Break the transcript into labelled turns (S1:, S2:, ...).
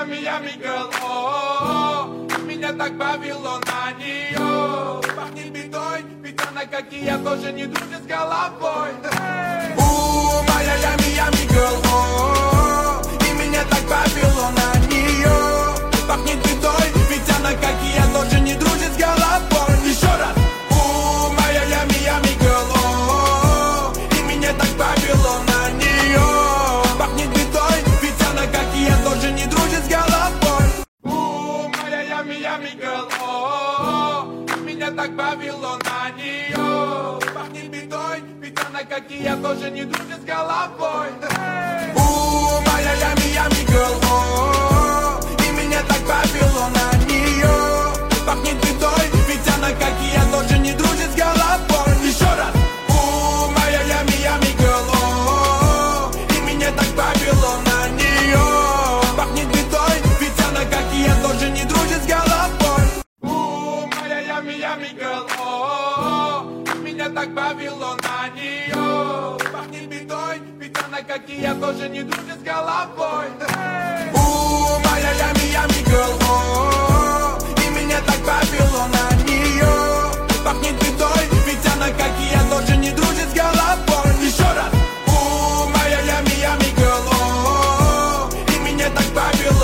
S1: Miami girl, о, меня так повело на нее. Пахнет бедой, ведь она, как и я, тоже не дружит с головой. Моя Miami girl, о, и меня так повело на нее. Пахнет бедой, ведь она, как и я, тоже не дружит с головой. Еще раз. Моя Miami girl, о, и меня так повело на нее. Пахнет бедой, ведь она, как и я, тоже не дружит с головой. Моя Miami girl, о, меня так повело на нее. Пахнет бедой, ведь она, как и я, тоже не дружит с головой. Моя Miami girl, о, и меня так повело на нее. Пахнет бедой, ведь она, как и я, тоже не дружит с головой. Еще раз. Моя Miami girl, о, и меня так повело на нее. Пахнет бедой, ведь она, как и я, тоже не дружит с головой. Моя Miami girl, о, меня так повело на нее. Пахнет бедой, ведь она, как и я, тоже не дружит с головой.